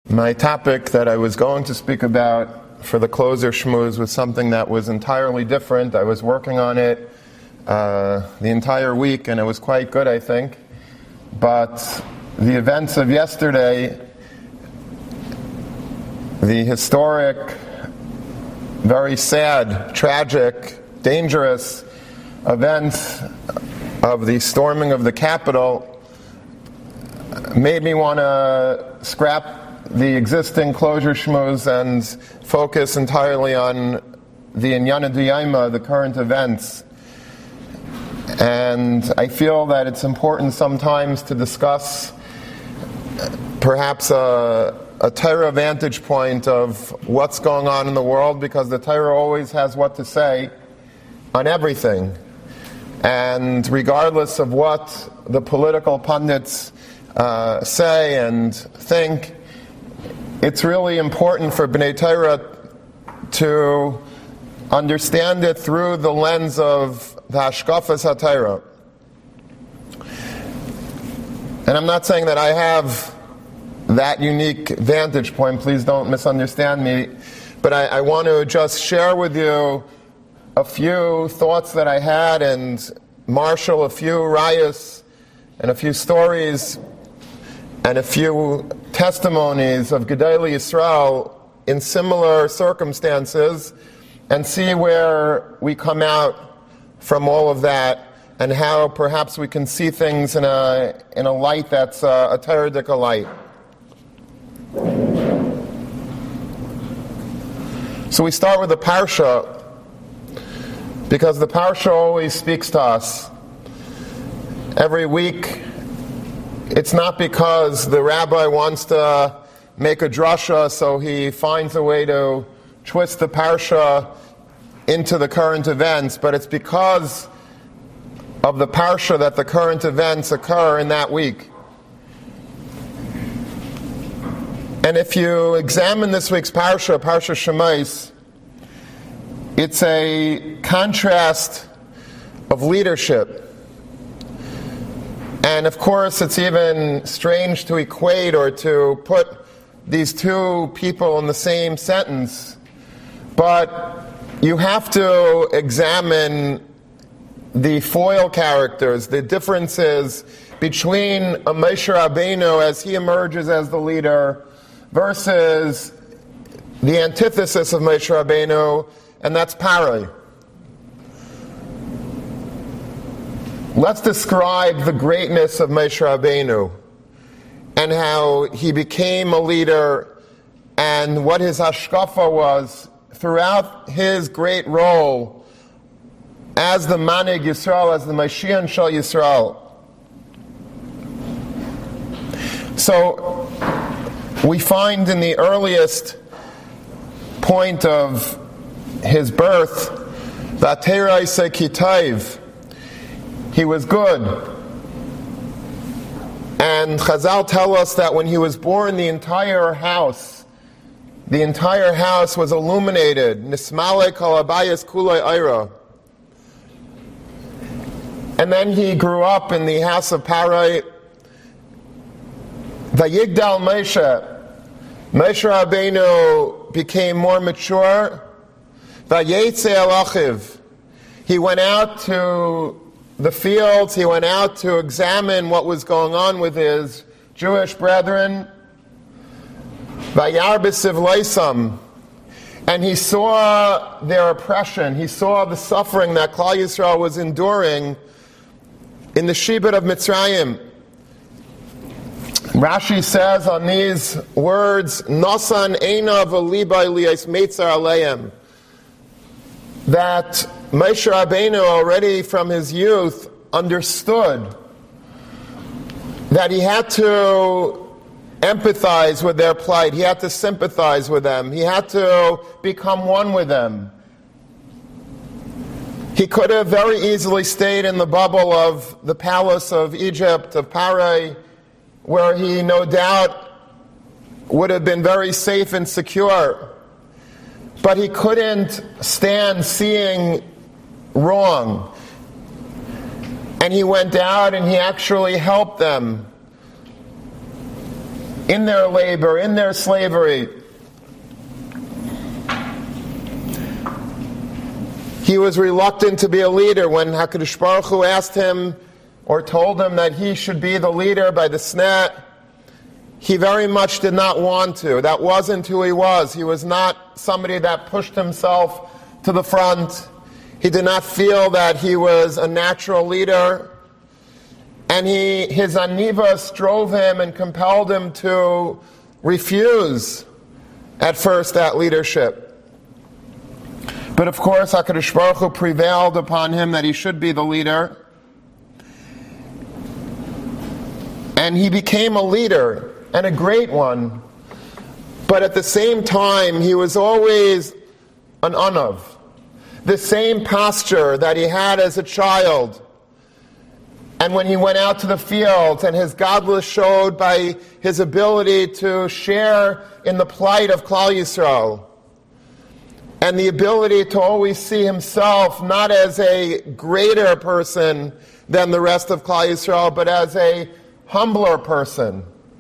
My topic that I was going to speak about for the closer shmooze was something that was entirely different. I was working on it the entire week, and it was quite good, I think. But the events of yesterday, the historic, very sad, tragic, dangerous events of the storming of the Capitol made me want to scrap the existing closure shmooze and focus entirely on the Inyana D'Yoma, the current events. And I feel that it's important sometimes to discuss perhaps a Torah vantage point of what's going on in the world, because the Torah always has what to say on everything. And regardless of what the political pundits say and think, it's really important for B'nai Torah to understand it through the lens of the Hashkafas HaTorah. And I'm not saying that I have that unique vantage point, please don't misunderstand me, but I want to just share with you a few thoughts that I had and marshal a few rayos and a few stories and a few testimonies of Gedolei Yisrael in similar circumstances, and see where we come out from all of that, and how perhaps we can see things in a light that's a Torah-dic light. So we start with the Parsha, because the Parsha always speaks to us. Every week, it's not because the rabbi wants to make a drasha, so he finds a way to twist the Parsha into the current events, but it's because of the Parsha that the current events occur in that week. And if you examine this week's Parsha, Parsha Shemais, it's a contrast of leadership. And of course, it's even strange to equate or to put these two people in the same sentence. But you have to examine the foil characters, the differences between a Moshe Rabbeinu as he emerges as the leader versus the antithesis of Moshe Rabbeinu, and that's Parai. Let's describe the greatness of Moshe Rabbeinu and how he became a leader and what his hashkafa was throughout his great role as the Manig Yisrael, as the Mashiach Shal Yisrael. So we find in the earliest point of his birth that Terai Sekitaiv, he was good. And Chazal tell us that when he was born, the entire house was illuminated. Nismale kol habayis kulei ayra. And then he grew up in the house of Parai. Vayigdal Moshe. Moshe Rabbeinu became more mature. Vayetze el achiv. He went out to the fields, he went out to examine what was going on with his Jewish brethren. Vayar b'siv leisam. And he saw their oppression, he saw the suffering that Klal Yisrael was enduring in the Shibud of Mitzrayim. Rashi says on these words, Nosan einav v'libay liyos meitzar aleim, that Moshe Rabbeinu already from his youth understood that he had to empathize with their plight, he had to sympathize with them, he had to become one with them. He could have very easily stayed in the bubble of the palace of Egypt, of Parai, where he no doubt would have been very safe and secure. But he couldn't stand seeing wrong. And he went out and he actually helped them. in their labor, in their slavery. He was reluctant to be a leader when HaKadosh Baruch Hu asked him or told him that he should be the leader by the Sneh. He very much did not want to. That wasn't who he was. He was not somebody that pushed himself to the front. He did not feel that he was a natural leader. And his anivas drove him and compelled him to refuse at first that leadership. But of course, HaKadosh Baruch Hu prevailed upon him that he should be the leader. And he became a leader, and a great one. But at the same time, he was always an anav. The same posture that he had as a child. And when he went out to the fields, and his godless showed by his ability to share in the plight of Klal Yisrael. And the ability to always see himself not as a greater person than the rest of Klal Yisrael, but as a humbler person.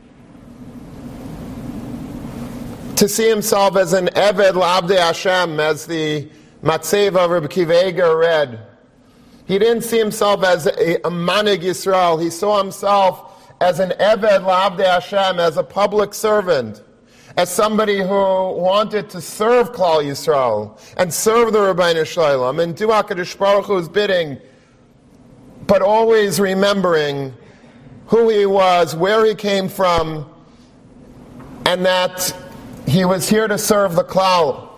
To see himself as an Eved L'Abdei Hashem, as the Matzeva of Rabbi Akiva Eiger read. He didn't see himself as a Manig Yisrael. He saw himself as an Eved L'Abdei Hashem, as a public servant, as somebody who wanted to serve Klal Yisrael and serve the Rebbeinu Shalom and do HaKadosh Baruch Hu's bidding, but always remembering who he was, where he came from, and that he was here to serve the Klal.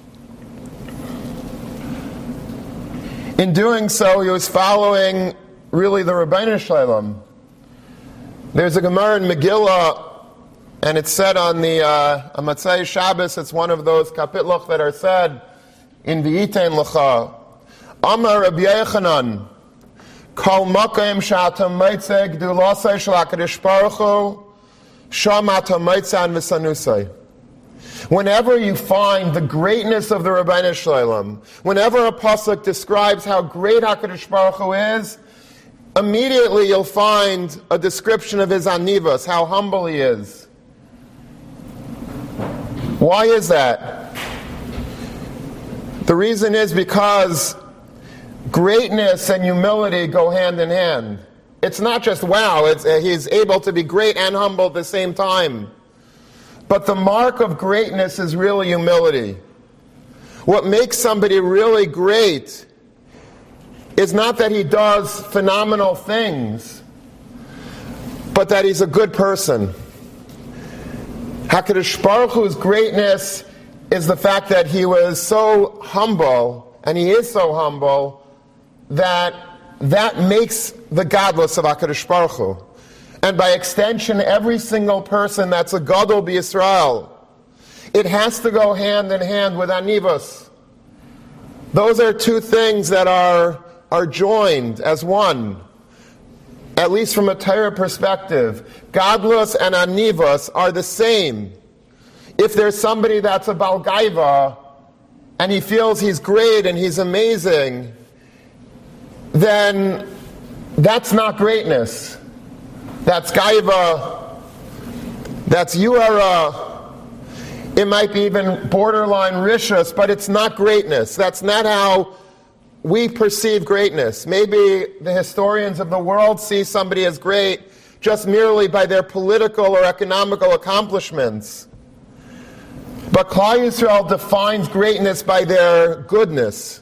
In doing so, he was following really the Rebbeinu Shalom. There's a Gemara in Megillah, and it's said on the Matzai Shabbos, it's one of those kapitloch that are said in V'yitein Lecha. Amar Rabbi Yochanan, Kol Makom She'atam Motzei Gdulasei Shel HaKadosh Baruch Hu, Sham Atam Motzei V'Sanusei. Whenever you find the greatness of the Rebbeinu Shalom, whenever a pasuk describes how great HaKadosh Baruch Hu is, immediately you'll find a description of his anivas, how humble he is. Why is that? The reason is because greatness and humility go hand in hand. It's not just, wow, he's able to be great and humble at the same time. But the mark of greatness is really humility. What makes somebody really great is not that he does phenomenal things, but that he's a good person. HaKadosh Baruch Hu's greatness is the fact that he was so humble, and he is so humble, that makes the godless of HaKadosh Baruch Hu. And by extension, every single person that's a Gadol B'Yisrael, it has to go hand in hand with anivos. Those are two things that are joined as one, at least from a Torah perspective. Gadlus and anivos are the same. If there's somebody that's a Bal Gaiva, and he feels he's great and he's amazing, then that's not greatness. That's Gaiva, that's Yuara, it might be even borderline Rishus, but it's not greatness. That's not how we perceive greatness. Maybe the historians of the world see somebody as great just merely by their political or economical accomplishments. But Klal Yisrael defines greatness by their goodness.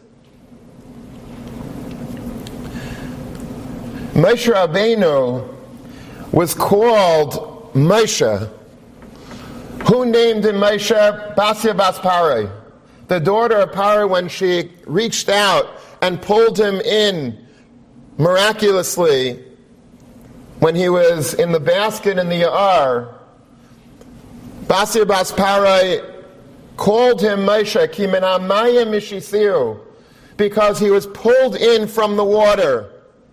Moshe Rabbeinu was called Moshe. Who named him Moshe? Basia Bas Parai, the daughter of Parai, when she reached out and pulled him in miraculously when he was in the basket in the Ya'ar. Basia Bas Parai called him Moshe, Ki min hamayim mishisiu, because he was pulled in from the water.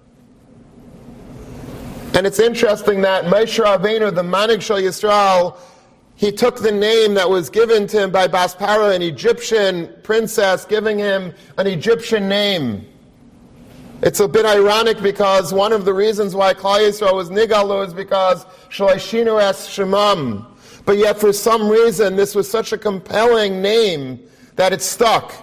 And it's interesting that Moshe Rabbeinu, the Manig Shel Yisrael, he took the name that was given to him by Bas Parai, an Egyptian princess, giving him an Egyptian name. It's a bit ironic because one of the reasons why Klal Yisrael was Nigalu is because Shloishinu es Shemam. But yet for some reason this was such a compelling name that it stuck.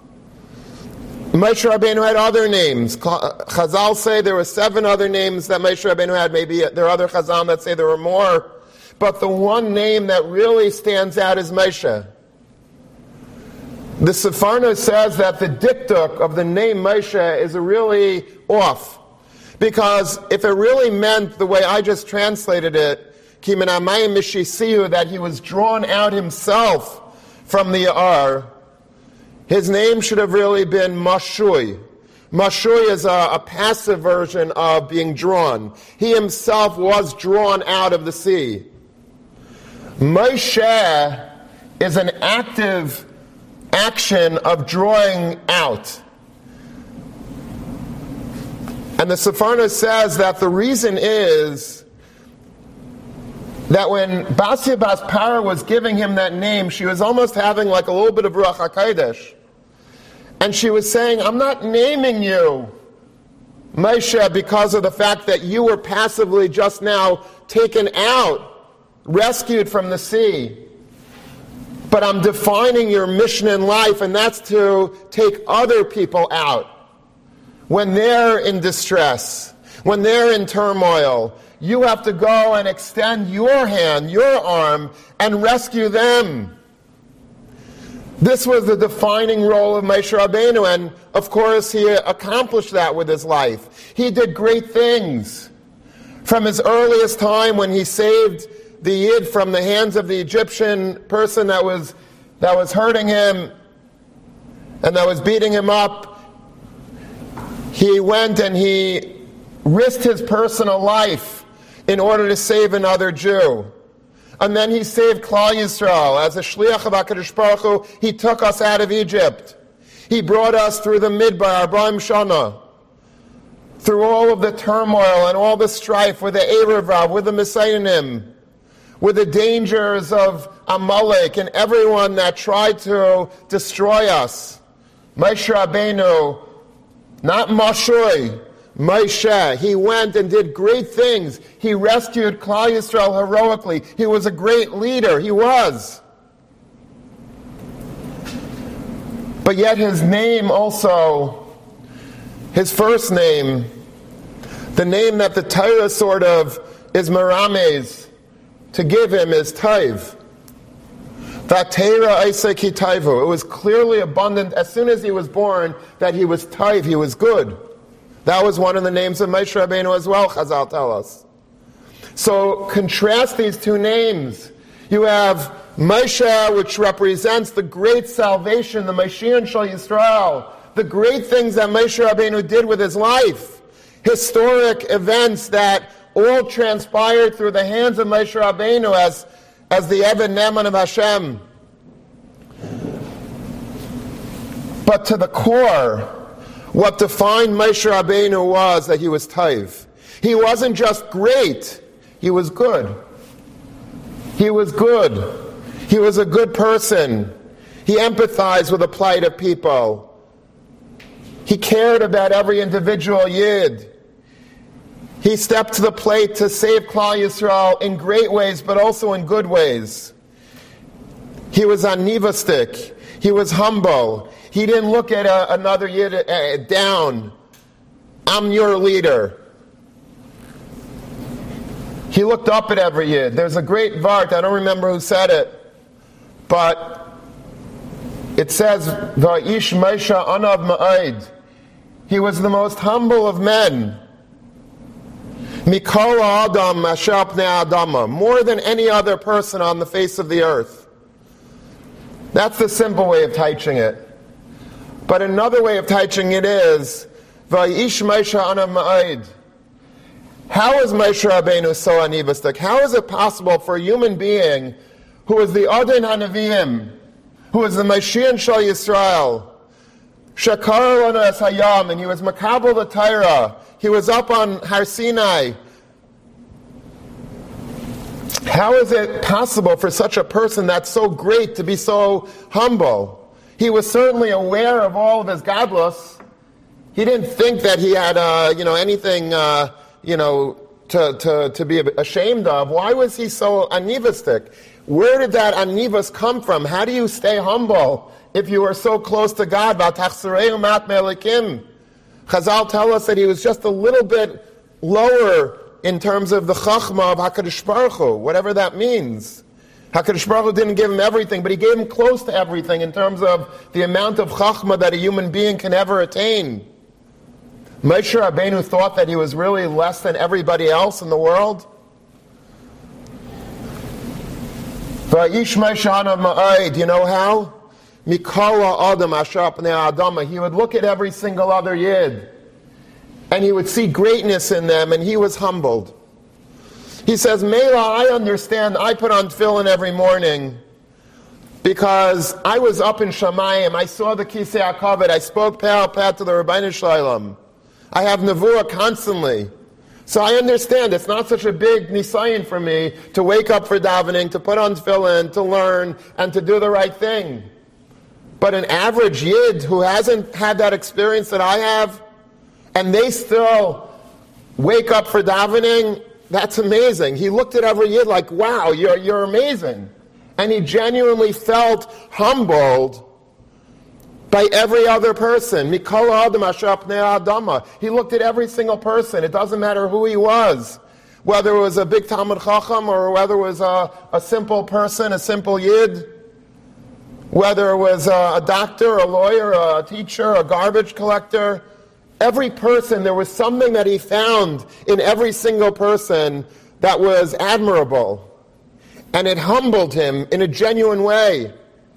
Moshe Rabbeinu had other names. Chazal say there were 7 other names that Moshe Rabbeinu had. Maybe there are other Chazal that say there were more. But the one name that really stands out is Moshe. The Sefarna says that the diktuk of the name Moshe is really off. Because if it really meant the way I just translated it, Ki min hamayim mishisihu, that he was drawn out himself from the Ya'ar, his name should have really been Mashui. Mashui is a passive version of being drawn. He himself was drawn out of the sea. Moshe is an active action of drawing out. And the Sefarna says that the reason is that when Basia Bas Para was giving him that name, she was almost having like a little bit of Ruach HaKodesh. And she was saying, I'm not naming you Moshe because of the fact that you were passively just now taken out, rescued from the sea. But I'm defining your mission in life, and that's to take other people out. When they're in distress, when they're in turmoil, you have to go and extend your hand, your arm, and rescue them. This was the defining role of Moshe Rabbeinu, and of course he accomplished that with his life. He did great things. From his earliest time when he saved the Yid from the hands of the Egyptian person that was hurting him and that was beating him up, he went and he risked his personal life in order to save another Jew. And then he saved Klal Yisrael. As a shliach of HaKadosh Baruch Hu, he took us out of Egypt. He brought us through the Midbar, 40 Shana, through all of the turmoil and all the strife with the Erevav, with the Messianim, with the dangers of Amalek and everyone that tried to destroy us. Moshe Rabbeinu, not Mashui, Moshe, he went and did great things. He rescued Klal Yisrael heroically. He was a great leader. He was. But yet his name also, his first name, the name that the Torah sort of is merames to give him is Taiv. Vatera Isaac Taivu. It was clearly abundant as soon as he was born that he was Taiv, he was good. That was one of the names of Moshe Rabbeinu as well, Chazal tell us. So contrast these two names. You have Moshe, which represents the great salvation, the Mashiach Shal Yisrael, the great things that Moshe Rabbeinu did with his life, historic events that all transpired through the hands of Moshe Rabbeinu as the Eved Ne'eman of Hashem. But to the core, what defined Moshe Rabbeinu was that he was Taiv. He wasn't just great, he was good. He was good. He was a good person. He empathized with the plight of people. He cared about every individual Yid. He stepped to the plate to save Klal Yisrael in great ways, but also in good ways. He was anivastic. He was humble. He didn't look at another Yid down. I'm your leader. He looked up at every Yid. There's a great vart, I don't remember who said it, but it says, Va'ish Moshe anav ma'id. He was the most humble of men. Mikol Adam asher pnei Adama, more than any other person on the face of the earth. That's the simple way of teaching it. But another way of teaching it is, Vayish Moshe anav ma'id. How is Moshe Rabbeinu so anivastic? How is it possible for a human being who is the Adon HaNeviim, who is the Mashiach Shal Yisrael, Shakar lanu es hayam, and he was makabel the Torah, he was up on Har Sinai. How is it possible for such a person that's so great to be so humble? He was certainly aware of all of his gadlus. He didn't think that he had anything to be ashamed of. Why was he so anivastic? Where did that anivas come from? How do you stay humble if you are so close to God? Chazal tell us that he was just a little bit lower in terms of the chachma of HaKadosh Baruch Hu, whatever that means. HaKadosh Baruch Hu didn't give him everything, but he gave him close to everything in terms of the amount of chachma that a human being can ever attain. Moshe Rabbeinu thought that he was really less than everybody else in the world. Vayish Moshe hanav ma'od. You know how? Mikol Adam asher pnei Adama. He would look at every single other yid, and he would see greatness in them, and he was humbled. He says, Mela, I understand, I put on tefillin every morning because I was up in Shamayim, I saw the Kisei HaKavod, I spoke Peh to the Rabbeinu Shalom. I have nevuah constantly. So I understand it's not such a big nisayon for me to wake up for davening, to put on tefillin, to learn, and to do the right thing. But an average yid who hasn't had that experience that I have, and they still wake up for davening, that's amazing. He looked at every yid like, wow, you're amazing. And he genuinely felt humbled by every other person. Mikol Adam asher pnei Adama. He looked at every single person. It doesn't matter who he was. Whether it was a big Talmud Chacham or whether it was a simple person, a simple yid. Whether it was a doctor, a lawyer, a teacher, a garbage collector. Every person, there was something that he found in every single person that was admirable. And it humbled him in a genuine way.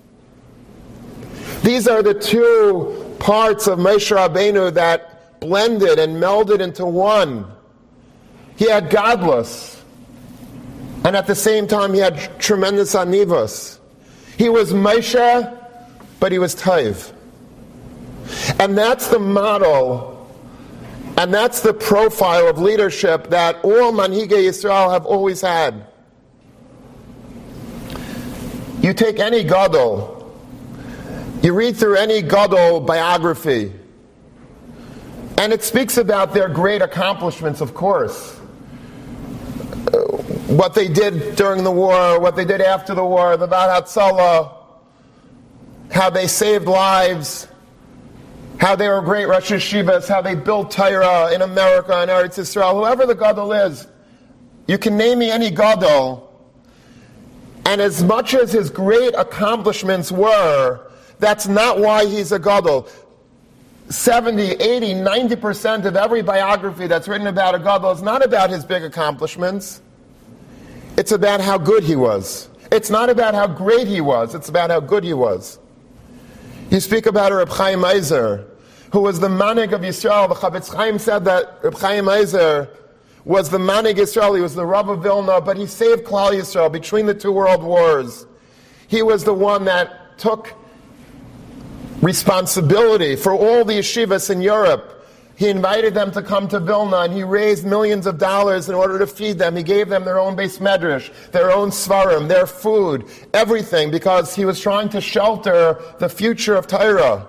These are the two parts of Moshe Rabbeinu that blended and melded into one. He had godless, and at the same time he had tremendous anivos. He was Moshe, but he was Taiv. And that's the model, and that's the profile of leadership that all Manhigei Yisrael have always had. You take any Gadol, you read through any Gadol biography, and it speaks about their great accomplishments, of course. What they did during the war, what they did after the war, the Bad Hatzalah, how they saved lives, how they were great Rosh Yeshivas, how they built Torah in America and Eretz Yisrael. Whoever the Gadol is, you can name me any Gadol, and as much as his great accomplishments were, that's not why he's a Gadol. 70, 80, 90% of every biography that's written about a Gadol is not about his big accomplishments. It's about how good he was. It's not about how great he was. It's about how good he was. You speak about Reb Chaim Eiser, who was the Manig of Yisrael. The Chavetz Chaim said that Reb Chaim Eiser was the Manig Yisrael. He was the Rav of Vilna, but he saved Klal Yisrael between the two world wars. He was the one that took responsibility for all the yeshivas in Europe. He invited them to come to Vilna, and he raised millions of dollars in order to feed them. He gave them their own Beis Medrash, their own Svarim, their food, everything, because he was trying to shelter the future of Torah.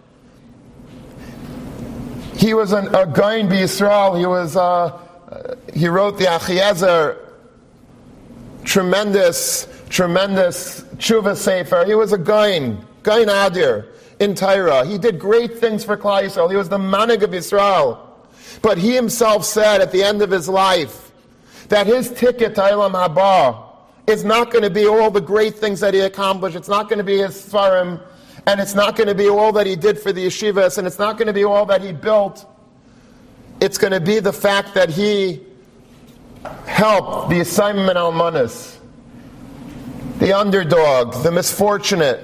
He was a Gaon b'Yisrael. He wrote the Achiezer, tremendous tshuva sefer. He was a Gaon Adir in Torah. He did great things for Klal Yisrael. He was the Manig of Yisrael. But he himself said at the end of his life that his ticket to Olam Haba is not going to be all the great things that he accomplished. It's not going to be his Svarim, and it's not going to be all that he did for the yeshivas, and it's not going to be all that he built. It's going to be the fact that he helped the Yisayim and Almanas, the underdog, the misfortunate.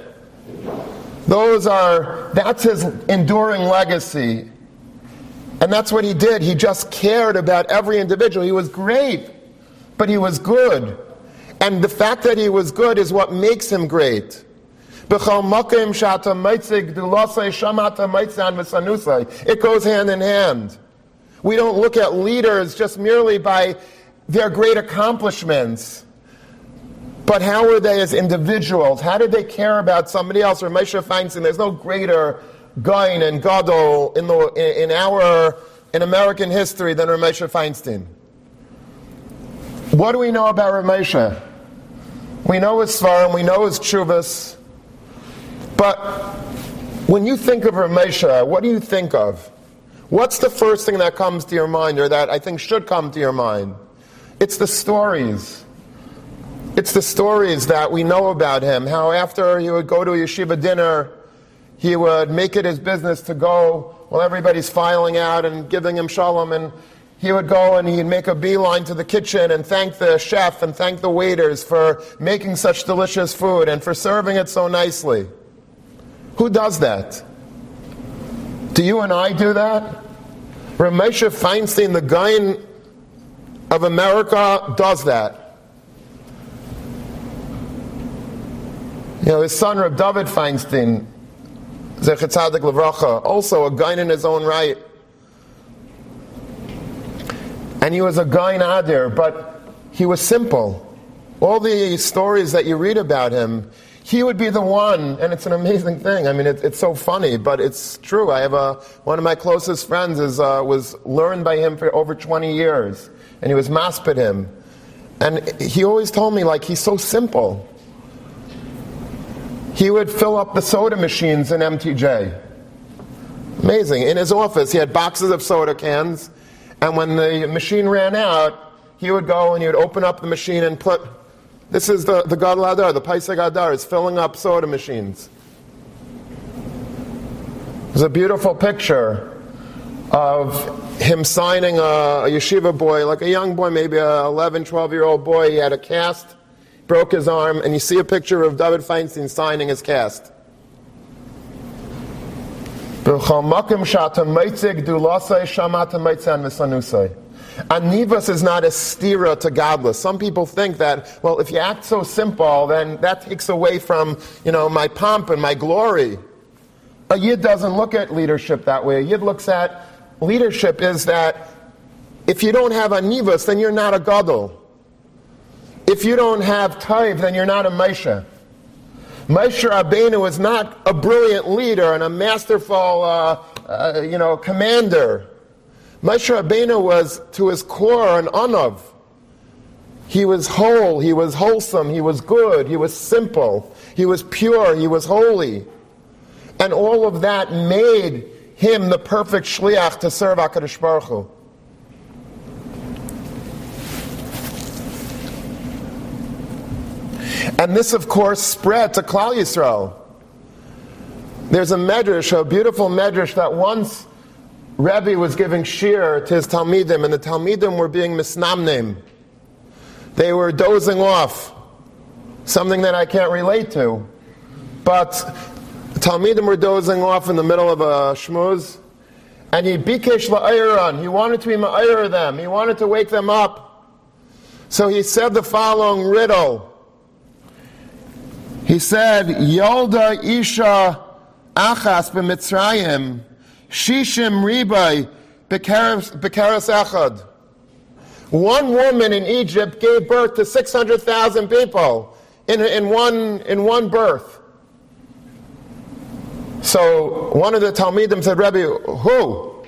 That's his enduring legacy. And that's what he did. He just cared about every individual. He was great, but he was good. And the fact that he was good is what makes him great. It goes hand in hand. We don't look at leaders just merely by their great accomplishments, but how were they as individuals? How did they care about somebody else? Or Moshe Feinstein, there's no greater Gaon and Gadol in American history than Moshe Feinstein. What do we know about Moshe? We know his svarim, we know his tshuvas. But when you think of Ramesha, what do you think of? What's the first thing that comes to your mind, or that I think should come to your mind? It's the stories. It's the stories that we know about him. How after he would go to a yeshiva dinner, he would make it his business to go while everybody's filing out and giving him shalom, and he would go and he'd make a beeline to the kitchen and thank the chef and thank the waiters for making such delicious food and for serving it so nicely. Who does that? Do you and I do that? Ramesha Feinstein, the Gaon of America, does that. His son Reb David Feinstein, Zecher Tzadik Levracha, also a Gaon in his own right. And he was a Gaon Adir, but he was simple. All the stories that you read about him, he would be the one, and it's an amazing thing. I mean, it's so funny, but it's true. I have one of my closest friends was learned by him for over 20 years, and he was maspid him. And he always told me, he's so simple. He would fill up the soda machines in MTJ. Amazing. In his office, he had boxes of soda cans, and when the machine ran out, he would go and he would open up the machine and put... This is the Gadol Hadar, the Paisag Hadar, is filling up soda machines. There's a beautiful picture of him signing a yeshiva boy, like a young boy, maybe a 11, 12-year-old boy. He had a cast, broke his arm, and you see a picture of David Feinstein signing his cast. Anivas is not a stira to godless. Some people think that, if you act so simple, then that takes away from, my pomp and my glory. A Yid doesn't look at leadership that way. A Yid looks at leadership is that if you don't have anivas, then you're not a gadol. If you don't have taiv, then you're not a Moshe. Moshe Rabbeinu is not a brilliant leader and a masterful, commander. Moshe Rabbeinu was, to his core, an anav. He was whole, he was wholesome, he was good, he was simple, he was pure, he was holy. And all of that made him the perfect shliach to serve HaKadosh Baruch Hu. And this, of course, spread to Klal Yisrael. There's a medrash, a beautiful medrash, that once Rebbe was giving shir to his Talmidim, and the Talmidim were being misnamnim. They were dozing off, something that I can't relate to. But the Talmidim were dozing off in the middle of a shmuz, and he bikesh la'ayran. He wanted to be ma'ayr them. He wanted to wake them up. So he said the following riddle. He said, Yolda Isha Achas b'Mitzrayim Shishim Ribai Bekaras Echad. One woman in Egypt gave birth to 600,000 people in one birth. So one of the Talmidim said, Rebbe, who?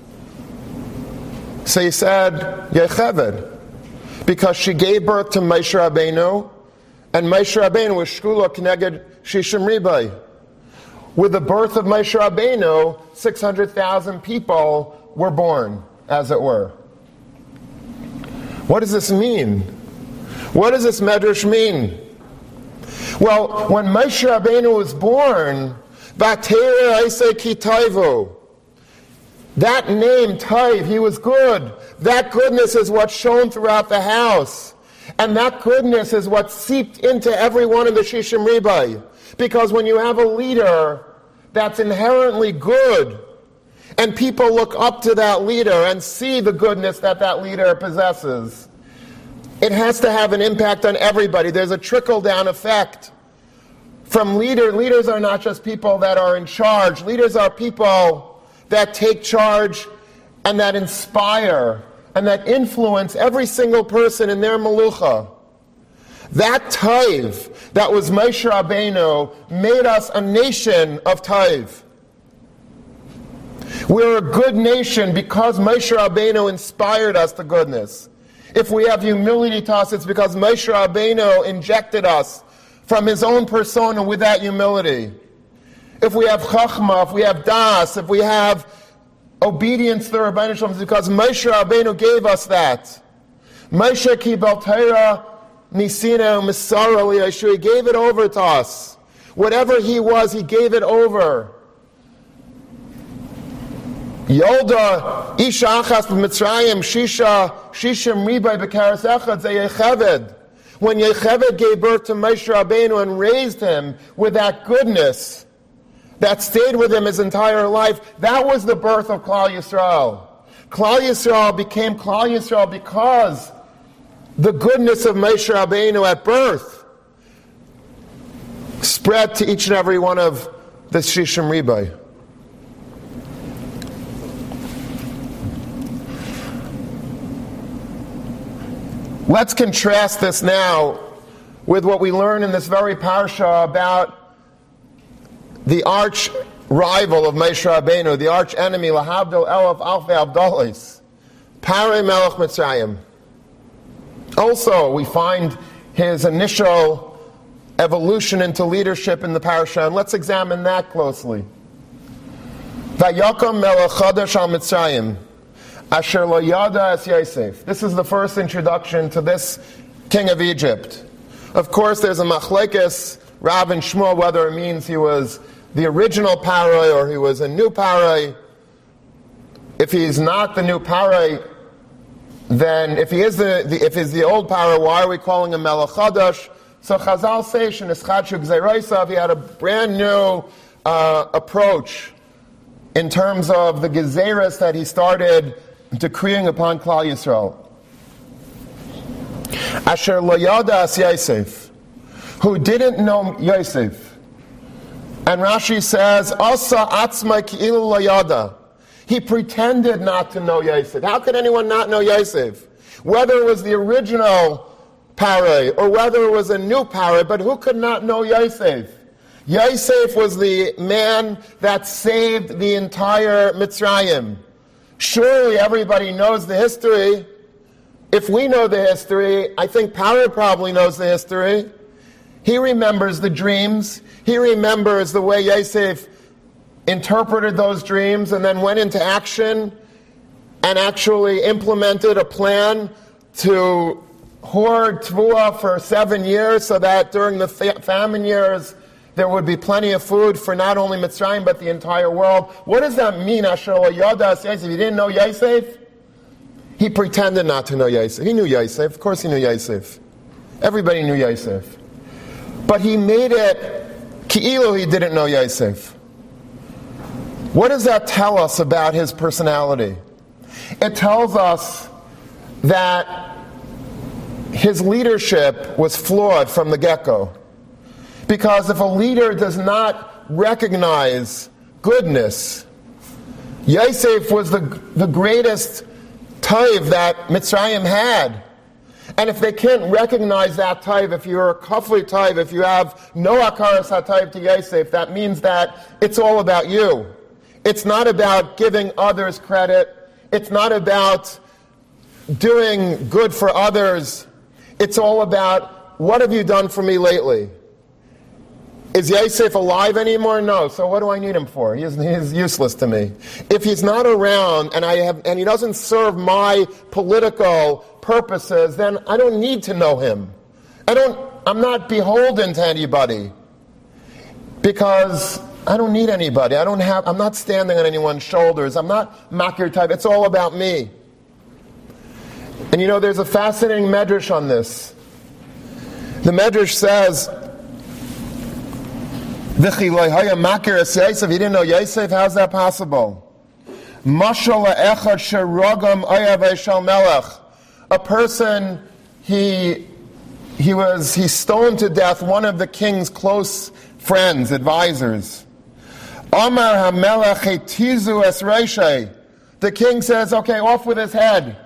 So he said, Yocheved, because she gave birth to Moshe Rabbeinu, and Moshe Rabbeinu was Shkula K'neged Shishim Ribai. With the birth of Moshe Rabbeinu, 600,000 people were born, as it were. What does this mean? What does this medrash mean? Well, when Moshe Rabbeinu was born, Vatera Eisei Ki Taivu, that name, Taiv, he was good. That goodness is what shone throughout the house. And that goodness is what seeped into every one of the Shishim Ribai. Because when you have a leader that's inherently good, and people look up to that leader and see the goodness that that leader possesses, it has to have an impact on everybody. There's a trickle-down effect. From leaders are not just people that are in charge. Leaders are people that take charge and that inspire and that influence every single person in their melucha. That taiv, that was Moshe Rabbeinu, made us a nation of taiv. We're a good nation because Moshe Rabbeinu inspired us to goodness. If we have humility to us, it's because Moshe Rabbeinu injected us from his own persona with that humility. If we have chachma, if we have das, if we have obedience to the Rebbeinu Shalom, it's because Moshe Rabbeinu gave us that. Moshe kibel Torah nisina misara liyashu. He gave it over to us. Whatever he was, he gave it over. Yolda isha achas b'Mitzrayim shishim ribay b'karas echad ze Yecheved. When Yecheved gave birth to Moshe Rabbeinu and raised him with that goodness that stayed with him his entire life, that was the birth of Klal Yisrael. Klal Yisrael became Klal Yisrael because the goodness of Moshe Rabbeinu at birth spread to each and every one of the Shishim Ribay. Let's contrast this now with what we learn in this very parsha about the arch rival of Moshe Rabbeinu, the arch enemy, Lahavdil Elef Alfei Abdalis, Parei Melech Mitzrayim. Also, we find his initial evolution into leadership in the parsha, and let's examine that closely. Vayakam Melech Chadash al Mitzrayim. Asher lo yada es Yosef. This is the first introduction to this king of Egypt. Of course, there's a machlekes, Rav and Shmuel, whether it means he was the original Parai or he was a new Parai. If he's not the new Parai, then if he's the old Parai, why are we calling him Melech Chadash? So Chazal say, Shenischadshuk Zeraisav, he had a brand new approach in terms of the Gezeras that he started decreeing upon Klal Yisrael. Asher lo yada as Yosef, who didn't know Yosef. And Rashi says, Asa atzma ki'ilu lo yada. He pretended not to know Yosef. How could anyone not know Yosef? Whether it was the original Parai or whether it was a new Parai, but who could not know Yosef? Yosef was the man that saved the entire Mitzrayim. Surely everybody knows the history. If we know the history, I think Paro probably knows the history. He remembers the dreams. He remembers the way Yosef interpreted those dreams and then went into action and actually implemented a plan to hoard Tvua for 7 years so that during the famine years there would be plenty of food for not only Mitzrayim but the entire world. What does that mean, Asher lo yada as Yosef? He didn't know Yosef? He pretended not to know Yosef. He knew Yosef. Of course he knew Yosef. Everybody knew Yosef. But he made it ki'ilu he didn't know Yosef. What does that tell us about his personality? It tells us that his leadership was flawed from the get-go. Because if a leader does not recognize goodness, Yosef was the greatest taiv that Mitzrayim had. And if they can't recognize that taiv, if you're a kafli taiv, if you have no akaras hataiv to Yosef, that means that it's all about you. It's not about giving others credit. It's not about doing good for others. It's all about, what have you done for me lately? Is Yosef alive anymore? No. So what do I need him for? He's useless to me. If he's not around and he doesn't serve my political purposes, then I don't need to know him. I'm not beholden to anybody because I don't need anybody. I'm not standing on anyone's shoulders. I'm not makir type. It's all about me. And there's a fascinating medrash on this. The medrash says, if he didn't know Yosef, how's that possible? A person, he stoned to death one of the king's close friends, advisors. The king says, okay, off with his head.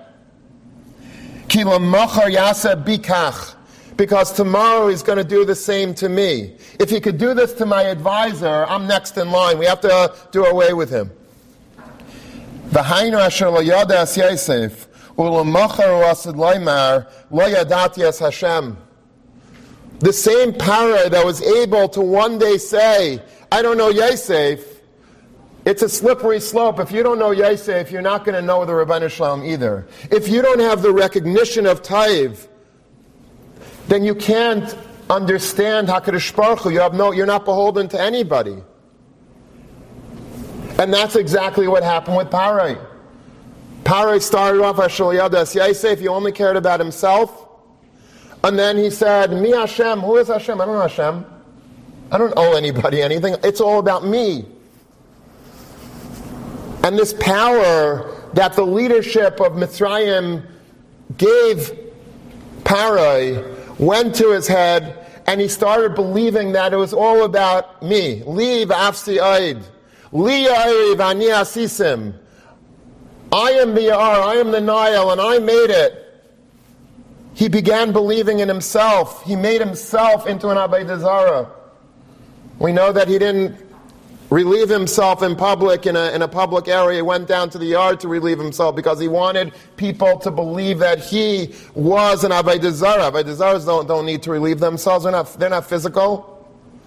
Because tomorrow he's going to do the same to me. If he could do this to my advisor, I'm next in line. We have to do away with him. Hashem. The same Paro that was able to one day say, I don't know Yosef, it's a slippery slope. If you don't know Yosef, you're not going to know the Ribbono Shel Olam either. If you don't have the recognition of Taiv, then you can't understand HaKadosh Baruch Hu. You're not beholden to anybody. And that's exactly what happened with Paro. Paro started off as Shel Yadas Yosef, he only cared about himself. And then he said, Mi Hashem, who is Hashem? I don't know Hashem. I don't owe anybody anything. It's all about me. And this power that the leadership of Mitzrayim gave Paro went to his head, and he started believing that it was all about me. Li v'afsi oid. Li ya'iri v'ani asisim. I am the Ya'ar, I am the Nile, and I made it. He began believing in himself. He made himself into an Avodah Zarah. We know that he didn't relieve himself in public, in a public area. He went down to the yard to relieve himself because he wanted people to believe that he was an Avodah Zarah. Avodah Zarahs don't need to relieve themselves. They're not physical.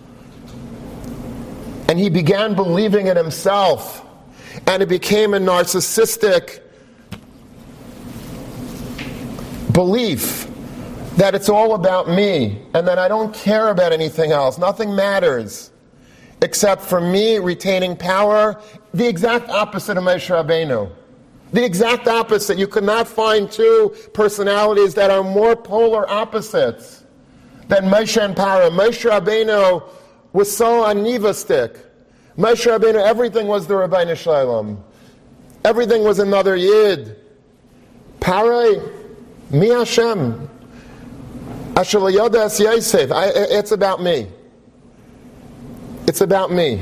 And he began believing in himself. And it became a narcissistic belief that it's all about me and that I don't care about anything else. Nothing matters except for me retaining power. The exact opposite of Moshe Rabbeinu. The exact opposite. You could not find two personalities that are more polar opposites than Moshe and Paro. Moshe Rabbeinu was so anivistic. Moshe Rabbeinu, everything was the Ribbono Shel Olam. Everything was another Yid. Paro, Mi Hashem. Asher Yadas Yosef. It's about me. It's about me.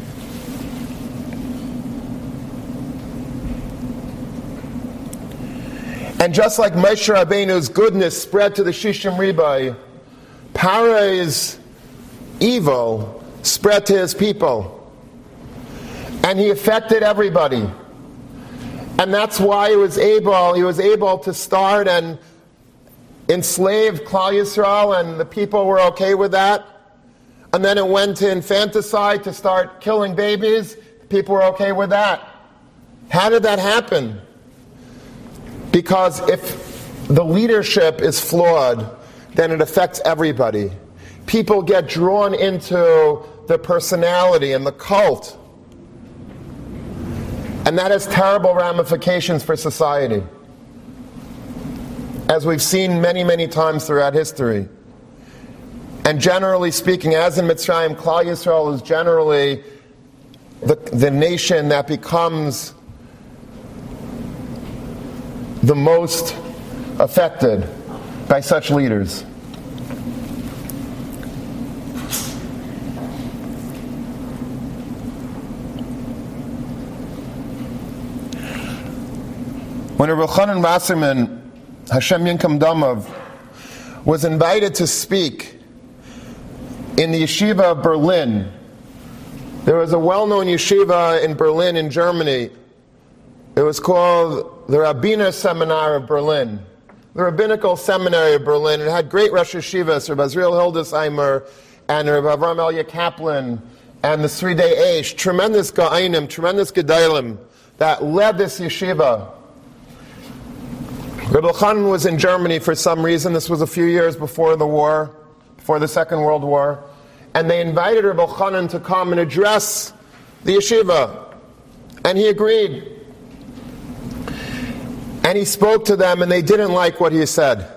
And just like Moshe Rabbeinu's goodness spread to the Shishim Ribai, Paro's evil spread to his people. And he affected everybody. And that's why he was able to start and enslave Klal Yisrael, and the people were okay with that. And then it went to infanticide, to start killing babies. People were okay with that. How did that happen? Because if the leadership is flawed, then it affects everybody. People get drawn into the personality and the cult. And that has terrible ramifications for society, as we've seen many, many times throughout history. And generally speaking, as in Mitzrayim, Klal Yisrael is generally the nation that becomes the most affected by such leaders. When Reb Elchanan Wasserman, Hashem Yinkum Damav, was invited to speak in the yeshiva of Berlin, there was a well-known yeshiva in Berlin, in Germany. It was called the Rabbiner Seminar of Berlin, the Rabbinical Seminary of Berlin. It had great Rosh Yeshivas, Reb Azriel Hildesheimer, and Reb Avram Elia Kaplan, and the Sridei Eish, tremendous Ga'ainim, tremendous Gedalim that led this yeshiva. Reb Elchanan was in Germany for some reason. This was a few years before the war, before the Second World War. And they invited Reb Elchanan to come and address the yeshiva. And he agreed. And he spoke to them, and they didn't like what he said.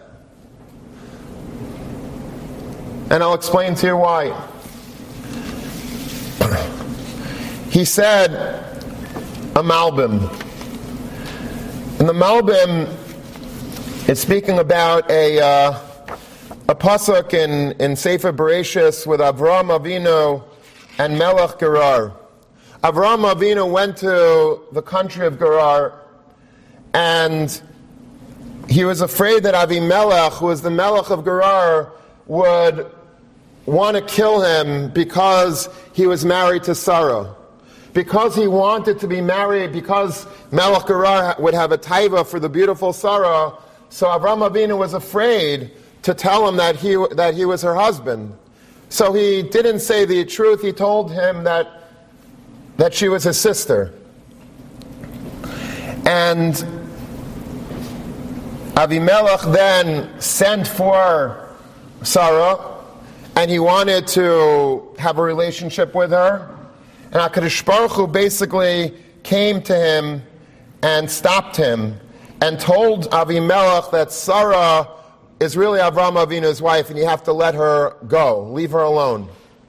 And I'll explain to you why. He said a Malbim. And the Malbim is speaking about a pasuk in Sefer Bereshis with Avraham Avinu and Melech Gerar. Avraham Avinu went to the country of Gerar, and he was afraid that Avimelech, who was the Melech of Gerar, would want to kill him because he was married to Sarah. because he wanted to be married, because Melech Gerar would have a taiva for the beautiful Sarah, so Avraham Avinu was afraid to tell him that he was her husband. So he didn't say the truth. He told him that she was his sister. And Avimelech then sent for Sarah, and he wanted to have a relationship with her. And HaKadosh Baruch Hu basically came to him and stopped him and told Avimelech that Sarah is really Avraham Avinu's wife, and you have to let her go, leave her alone.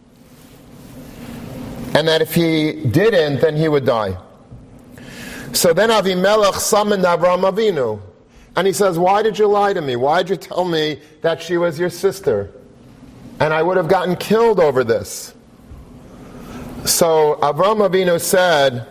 And that if he didn't, then he would die. So then Avimelech summoned Avraham Avinu, and he says, why did you lie to me? Why did you tell me that she was your sister? And I would have gotten killed over this. So Avraham Avinu said,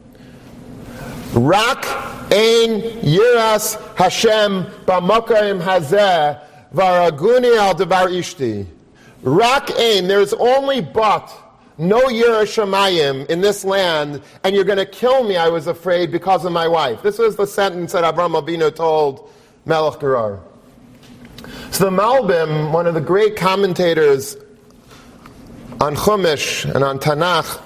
Rak ein yiras Hashem b'makayim hazeh varaguni al devar ishti. Rak ein, there's only but, no yira shamayim in this land, and you're going to kill me, I was afraid, because of my wife. This was the sentence that Avraham Avinu told Melech Gerar. So the Malbim, one of the great commentators on Chumash and on Tanakh,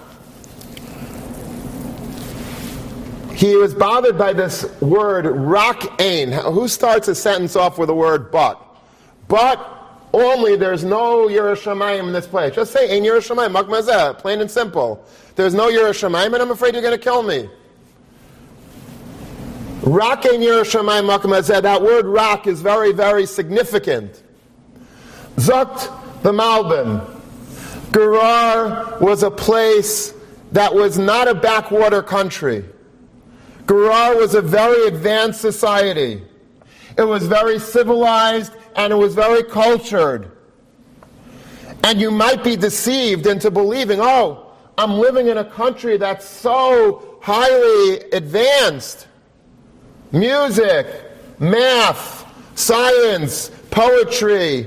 he was bothered by this word, rak ein. Who starts a sentence off with the word but? But only, there's no Yira Shamayim in this place. Just say, ein Yira Shamayim, mak mazeh, plain and simple. There's no Yira Shamayim, and I'm afraid you're going to kill me. Rak ein Yira Shamayim, mak mazeh, that word rak is very, very significant. Zokt the Malbim. Gerar was a place that was not a backwater country. Gerar was a very advanced society. It was very civilized and it was very cultured. And you might be deceived into believing, oh, I'm living in a country that's so highly advanced. Music, math, science, poetry.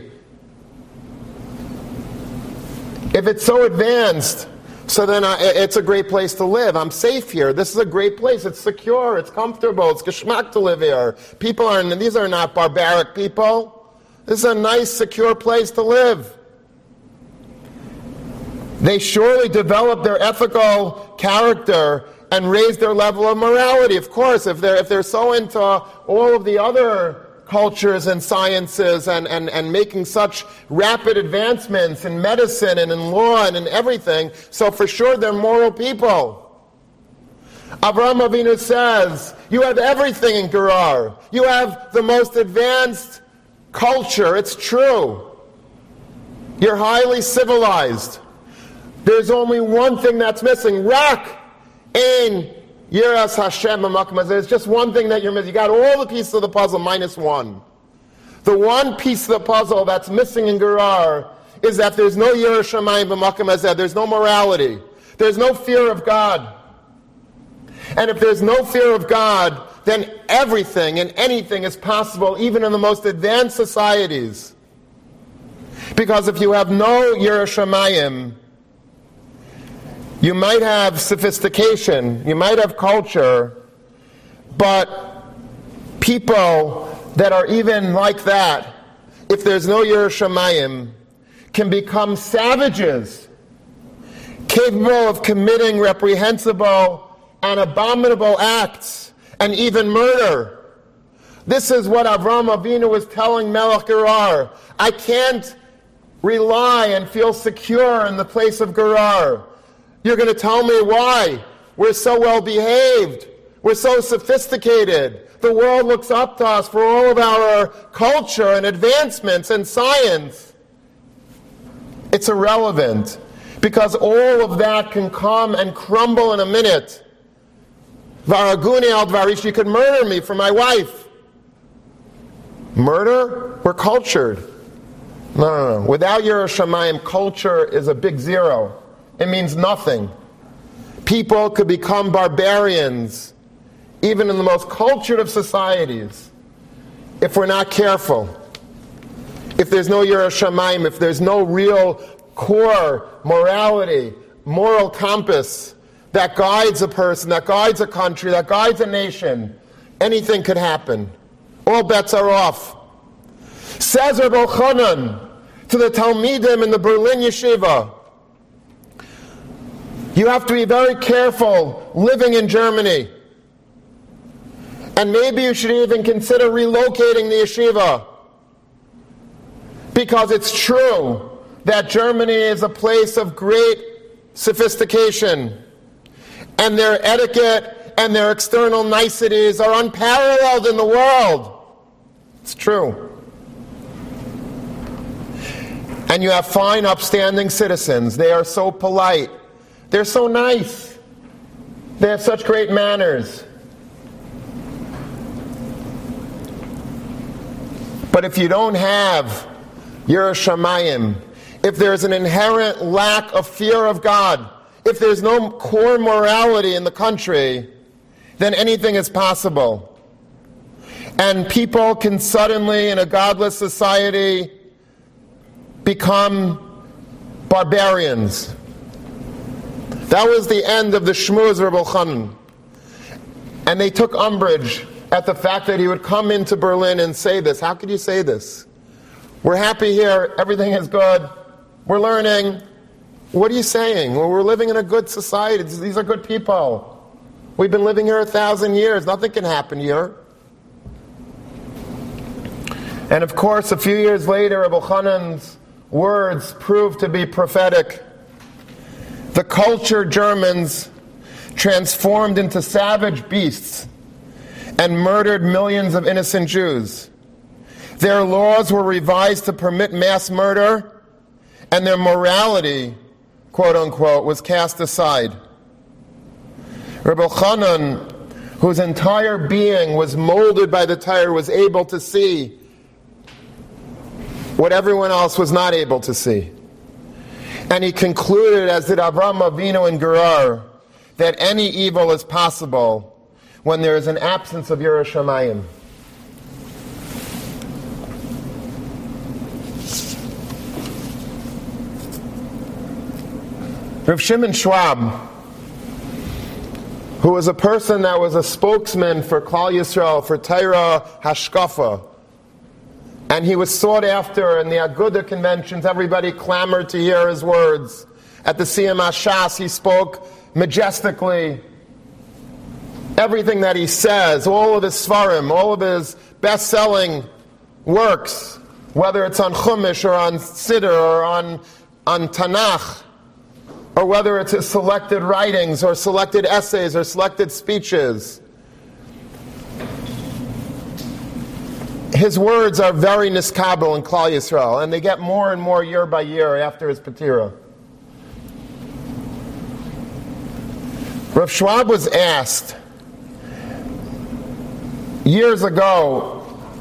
If it's so advanced, so then it's a great place to live. I'm safe here. This is a great place. It's secure. It's comfortable. It's geschmack to live here. These are not barbaric people. This is a nice, secure place to live. They surely develop their ethical character and raise their level of morality. Of course, if they're so into all of the other cultures and sciences and making such rapid advancements in medicine and in law and in everything, so for sure they're moral people. Avraham Avinu says, you have everything in Gerar. You have the most advanced culture. It's true. You're highly civilized. There's only one thing that's missing. Rak ein Yiras Hashem Amakmaz. There's just one thing that you're missing. You got all the pieces of the puzzle minus one. The one piece of the puzzle that's missing in Gerar is that there's no Yiras Shamayim B'Makom. There's no morality. There's no fear of God. And if there's no fear of God, then everything and anything is possible, even in the most advanced societies. Because if you have no Yiras Shamayim, you might have sophistication, you might have culture, but people that are even like that, if there's no Yiras Shamayim, can become savages, capable of committing reprehensible and abominable acts, and even murder. This is what Avraham Avinu was telling Melech Gerar. I can't rely and feel secure in the place of Gerar. You're going to tell me why? We're so well behaved. We're so sophisticated. The world looks up to us for all of our culture and advancements and science. It's irrelevant, because all of that can come and crumble in a minute. Varaguni al dvarish, you could murder me for my wife. Murder? We're cultured. No. Without Yiras Shamayim, culture is a big zero. It means nothing. People could become barbarians, even in the most cultured of societies, if we're not careful. If there's no Yiras Shamayim, if there's no real core morality, moral compass that guides a person, that guides a country, that guides a nation, anything could happen. All bets are off. Says Reb Elchanan to the Talmidim in the Berlin Yeshiva, you have to be very careful living in Germany. And maybe you should even consider relocating the yeshiva. Because it's true that Germany is a place of great sophistication. And their etiquette and their external niceties are unparalleled in the world. It's true. And you have fine, upstanding citizens. They are so polite. They're so nice. They have such great manners. But if you don't have Yiras Shamayim, if there's an inherent lack of fear of God, if there's no core morality in the country, then anything is possible. And people can suddenly, in a godless society, become barbarians. That was the end of the Shmuz Reb Elchanan. And they took umbrage at the fact that he would come into Berlin and say this. How could you say this? We're happy here, everything is good, we're learning. What are you saying? Well, we're living in a good society, these are good people. We've been living here 1,000 years, nothing can happen here. And of course, a few years later, Reb Elchanan's words proved to be prophetic. The cultured Germans transformed into savage beasts and murdered millions of innocent Jews. Their laws were revised to permit mass murder, and their morality, quote unquote, was cast aside. Reb Elchanan, whose entire being was molded by the Torah, was able to see what everyone else was not able to see. And he concluded, as did Avraham Avinu in Gerar, that any evil is possible when there is an absence of Yiras Shamayim. Rav Shimon Schwab, who was a person that was a spokesman for Klal Yisrael, for Torah Hashkafa, and he was sought after in the Aguda conventions. Everybody clamored to hear his words. At the Siyam HaShas, he spoke majestically. Everything that he says, all of his Svarim, all of his best-selling works, whether it's on Chumash or on Siddur or on Tanakh, or whether it's his selected writings or selected essays or selected speeches, his words are very niskabel in Klal Yisrael, and they get more and more year by year after his Patira. Rav Schwab was asked years ago,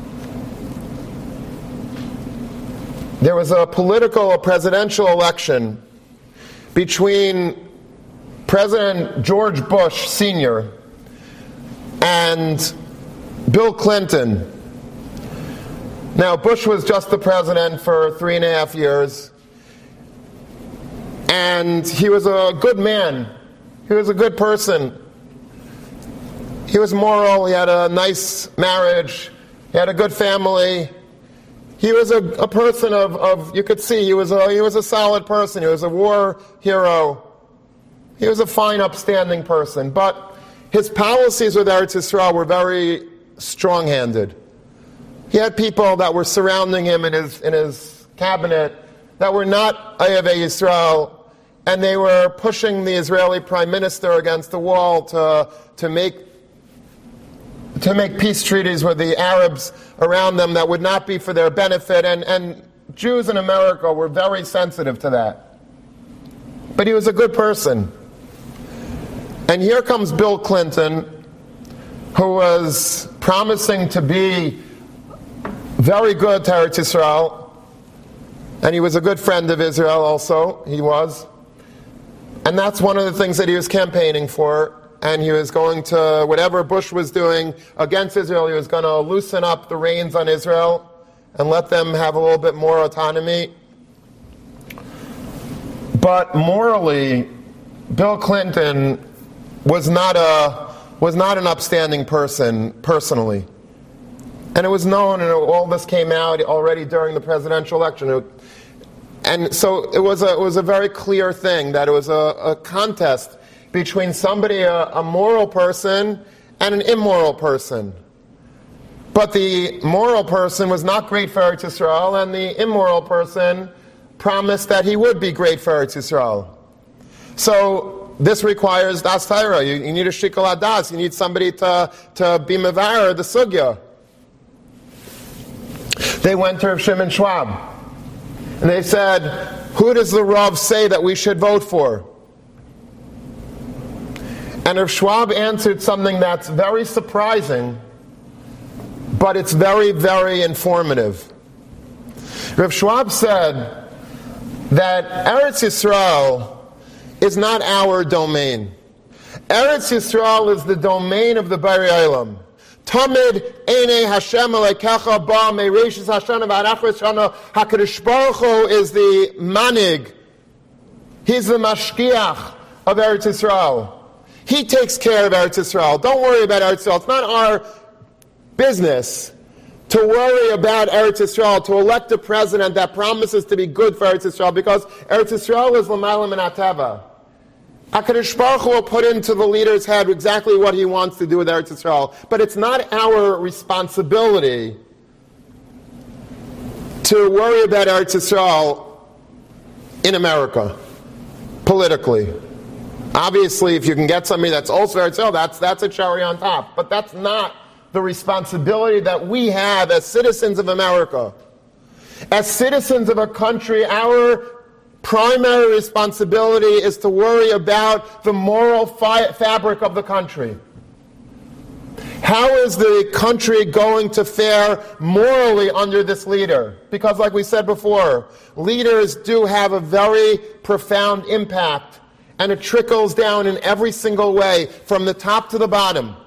there was a presidential election between President George Bush Sr. and Bill Clinton. Now, Bush was just the president for 3.5 years, and he was a good man. He was a good person. He was moral. He had a nice marriage. He had a good family. He was a person of you could see he was a solid person. He was a war hero. He was a fine, upstanding person. But his policies with Eretz Yisrael were very strong-handed. He had people that were surrounding him in his cabinet that were not Ayavei Yisrael, and they were pushing the Israeli prime minister against the wall to make peace treaties with the Arabs around them that would not be for their benefit, and Jews in America were very sensitive to that. But he was a good person. And here comes Bill Clinton, who was promising to be very good to Eretz Yisrael, and he was a good friend of Israel also, he was. And that's one of the things that he was campaigning for, and he was going to, whatever Bush was doing against Israel, he was going to loosen up the reins on Israel and let them have a little bit more autonomy. But morally, Bill Clinton was not an upstanding person personally. And it was known, and all this came out already during the presidential election. And so it was a very clear thing that it was a contest between somebody, a moral person, and an immoral person. But the moral person was not great for Eretz Yisrael, and the immoral person promised that he would be great for Eretz Yisrael. So this requires das Torah. You need a shikol hadas. You need somebody to be mevarer the sugya. They went to Rav Shimon Schwab, and they said, "Who does the Rav say that we should vote for?" And Rav Schwab answered something that's very surprising, but it's very, very informative. Rav Schwab said that Eretz Yisrael is not our domain. Eretz Yisrael is the domain of the Bari Olam. Tamid Einei Hashem Elokecha Ba Meireshis Hashana V'Arachos Shana. HaKadosh Baruch Hu is the manig. He's the mashkiach of Eretz Yisrael. He takes care of Eretz Yisrael. Don't worry about Eretz Yisrael. It's not our business to worry about Eretz Yisrael, to elect a president that promises to be good for Eretz Yisrael, because Eretz Yisrael is l'mayla min hateva. HaKadosh Baruch Hu will put into the leader's head exactly what he wants to do with Eretz Yisrael. But it's not our responsibility to worry about Eretz Yisrael in America, politically. Obviously, if you can get somebody that's also Eretz Yisrael, that's a cherry on top. But that's not the responsibility that we have as citizens of America. As citizens of a country, our primary responsibility is to worry about the moral fabric of the country. How is the country going to fare morally under this leader? Because like we said before, leaders do have a very profound impact, and it trickles down in every single way, from the top to the bottom.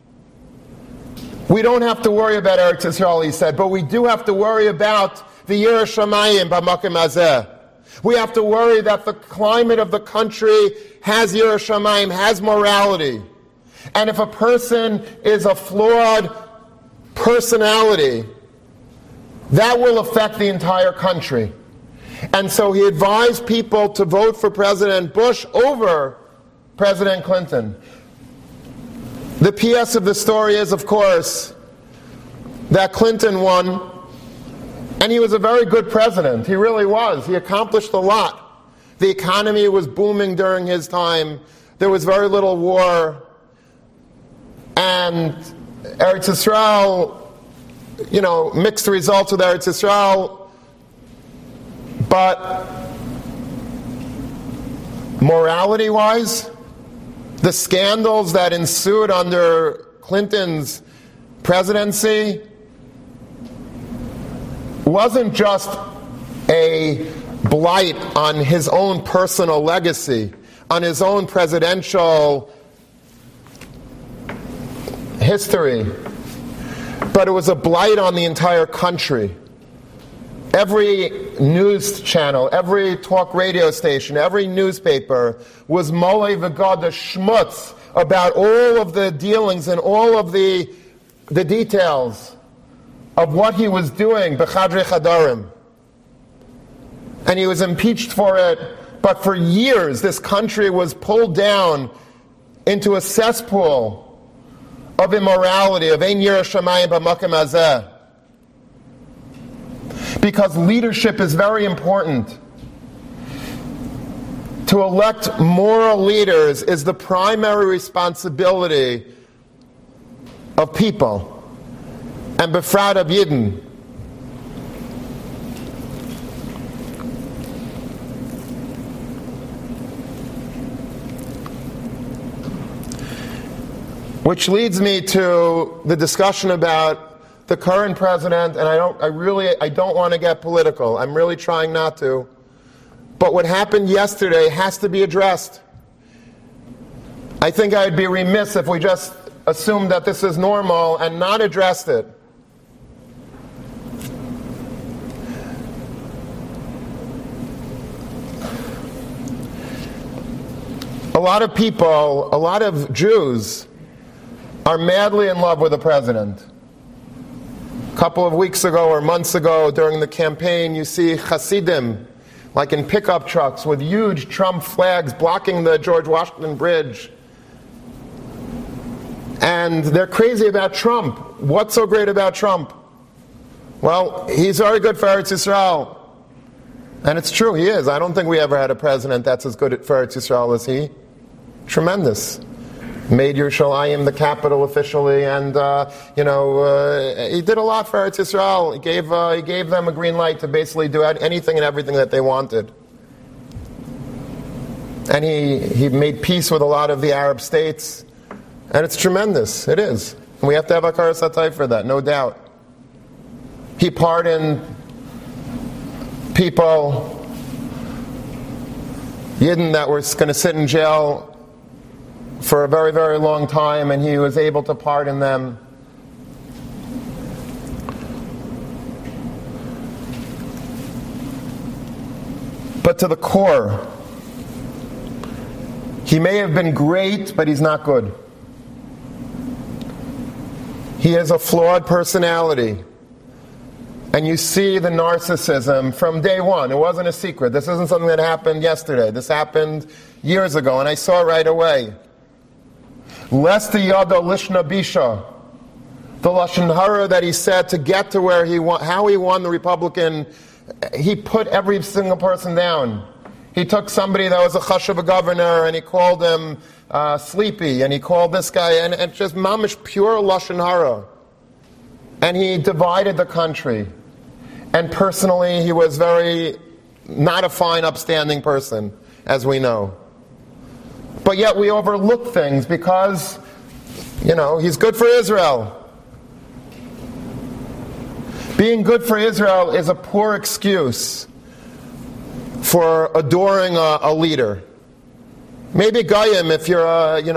We don't have to worry about Eretz Yisrael, he said, but we do have to worry about the Yireh Shamayim b'makom hazeh. We have to worry that the climate of the country has Yireh Shamayim, has morality. And if a person is a flawed personality, that will affect the entire country. And so he advised people to vote for President Bush over President Clinton. The PS of the story is, of course, that Clinton won, and he was a very good president. He really was. He accomplished a lot. The economy was booming during his time. There was very little war. And Eretz Yisrael, mixed results with Eretz Yisrael. But morality-wise, the scandals that ensued under Clinton's presidency wasn't just a blight on his own personal legacy, on his own presidential history, but it was a blight on the entire country. Every news channel, every talk radio station, every newspaper was molei v'gada shmutz about all of the dealings and all of the details of what he was doing b'chadrei chadarim. And he was impeached for it, but for years this country was pulled down into a cesspool of immorality, of ein yireh shamayim b'makom hazeh. Because leadership is very important. To elect moral leaders is the primary responsibility of people, and befrat of Yidden. Which leads me to the discussion about the current president, and I don't want to get political. I'm really trying not to. But what happened yesterday has to be addressed. I think I'd be remiss if we just assumed that this is normal and not addressed it. a lot of people, a lot of Jews, are madly in love with the president. A couple of weeks ago or months ago during the campaign, you see Hasidim, like in pickup trucks with huge Trump flags blocking the George Washington Bridge. And they're crazy about Trump. What's so great about Trump? Well, he's very good for Eretz Yisrael. And it's true, he is. I don't think we ever had a president that's as good for Eretz Yisrael as he. Tremendous. Made Yerushalayim the capital officially, and he did a lot for Eretz Yisrael. He gave them a green light to basically do anything and everything that they wanted. And he made peace with a lot of the Arab states. And it's tremendous. It is. And we have to have Hakaras Hatov for that, no doubt. He pardoned people, Yidden that were going to sit in jail for a very, very long time, and he was able to pardon them. But to the core, he may have been great, but he's not good. He has a flawed personality. And you see the narcissism from day one. It wasn't a secret. This isn't something that happened yesterday. This happened years ago, and I saw it right away. Lest yada lishna bisha, the lashon hara that he said to get to where how he won the Republican, he put every single person down. He took somebody that was a chashuv governor, and he called him sleepy, and he called this guy, and just mamish pure lashon hara. And he divided the country. And personally, he was not a fine, upstanding person, as we know. But yet we overlook things because, he's good for Israel. Being good for Israel is a poor excuse for adoring a leader. Maybe Goyim, if you're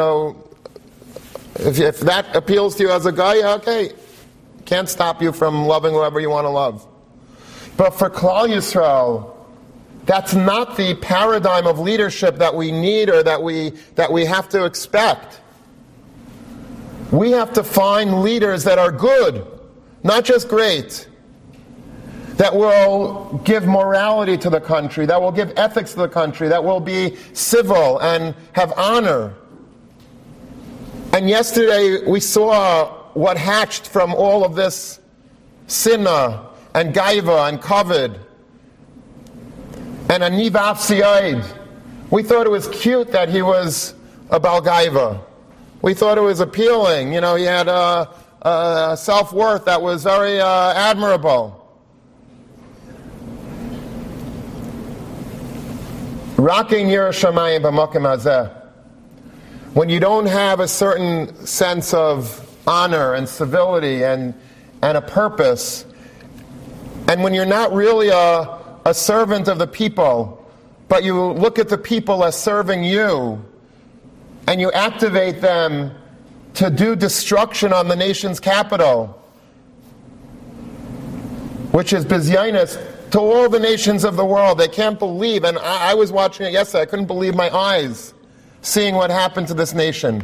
if that appeals to you as a guy, okay. Can't stop you from loving whoever you want to love. But for Klal Yisrael, that's not the paradigm of leadership that we need or that we have to expect. We have to find leaders that are good, not just great, that will give morality to the country, that will give ethics to the country, that will be civil and have honor. And yesterday we saw what hatched from all of this sinna and gaiva and kavod and a nivaf siyad. We thought it was cute that he was a bal gaiva. We thought it was appealing. He had a self-worth that was very admirable. Rakin Yerushalayim b'makom hazeh. When you don't have a certain sense of honor and civility and a purpose, and when you're not really a servant of the people, but you look at the people as serving you, and you activate them to do destruction on the nation's capital, which is bizyonus to all the nations of the world. They can't believe, and I was watching it yesterday, I couldn't believe my eyes seeing what happened to this nation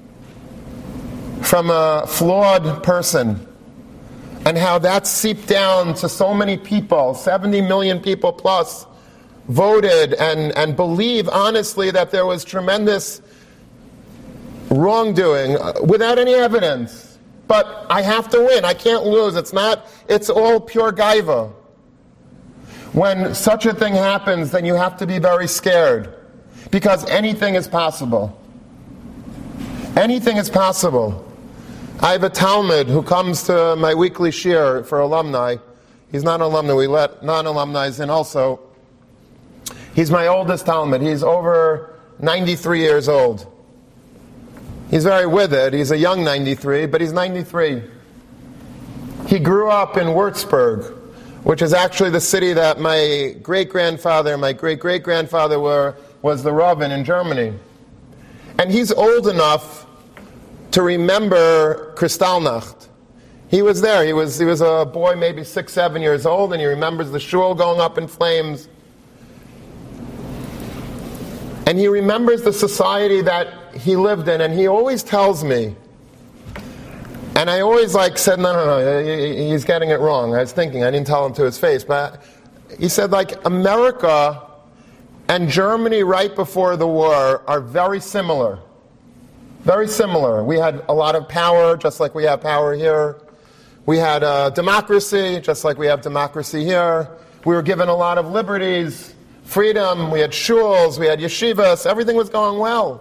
from a flawed person, and how that seeped down to so many people. 70 million people plus voted and believe honestly that there was tremendous wrongdoing without any evidence. But I have to win. I can't lose. It's all pure gaiva. When such a thing happens, then you have to be very scared, because anything is possible. Anything is possible. I have a Talmud who comes to my weekly shir for alumni. He's not an alumni, we let non-alumni in also. He's my oldest Talmud. He's over 93 years old. He's very with it. He's a young 93, but he's 93. He grew up in Würzburg, which is actually the city that my great-great-grandfather was the Rav in Germany. And he's old enough to remember Kristallnacht. He was there. He was a boy, maybe 6, 7 years old, and he remembers the shul going up in flames. And he remembers the society that he lived in, and he always tells me, and I always said, no, he's getting it wrong. I was thinking, I didn't tell him to his face, but he said, America and Germany right before the war are very similar. Very similar. We had a lot of power, just like we have power here. We had democracy, just like we have democracy here. We were given a lot of liberties, freedom. We had shuls, we had yeshivas. Everything was going well.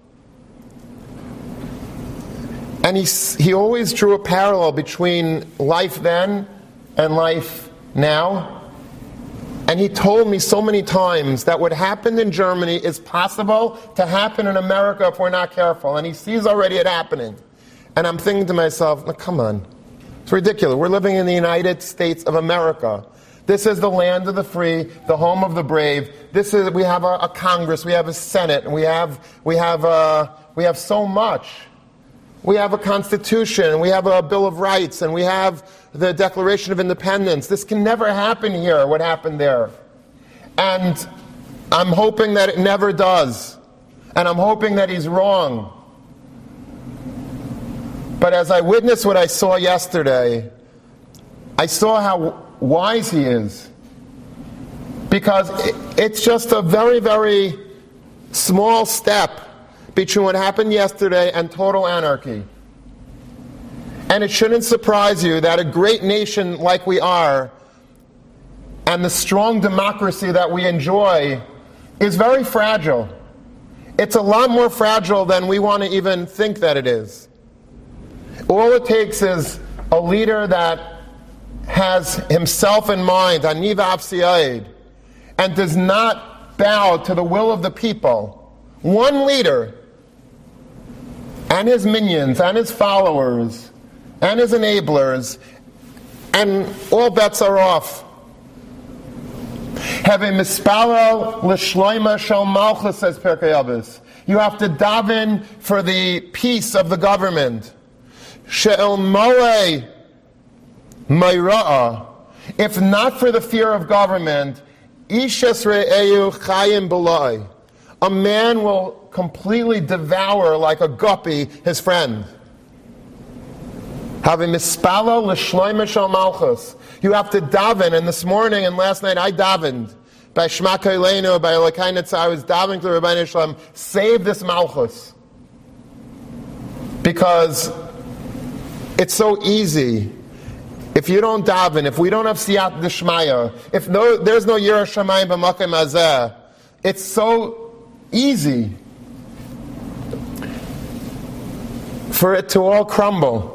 And he always drew a parallel between life then and life now. And he told me so many times that what happened in Germany is possible to happen in America if we're not careful. And he sees already it happening. And I'm thinking to myself, come on. It's ridiculous. We're living in the United States of America. This is the land of the free, the home of the brave. We have a Congress, we have a Senate, and we have so much. We have a Constitution, we have a Bill of Rights, and we have the Declaration of Independence. This can never happen here, what happened there. And I'm hoping that it never does. And I'm hoping that he's wrong. But as I witnessed what I saw yesterday, I saw how wise he is. Because it's just a very, very small step between what happened yesterday and total anarchy. And it shouldn't surprise you that a great nation like we are, and the strong democracy that we enjoy, is very fragile. It's a lot more fragile than we want to even think that it is. All it takes is a leader that has himself in mind, Aniv Avsiyaid, and does not bow to the will of the people. One leader, and his minions, and his followers, and his enablers, and all bets are off. Have a mispalo l'shloima shel malchus, says Pirkei Avos. You have to daven for the peace of the government. She'el moe mayra'a. If not for the fear of government, ishes re'eu chayim b'loi. A man will completely devour like a guppy his friend. Having mispalo l'shloima shel malchus. You have to daven, and this morning and last night I davened. By Shema Koilenu, by Elokai Netzah, I was davening to Rabbi Shalom, save this malchus. Because it's so easy. If you don't daven, if we don't have siyat d'shmaya, if there's no yirah shamayim b'makom hazeh, it's so easy for it to all crumble.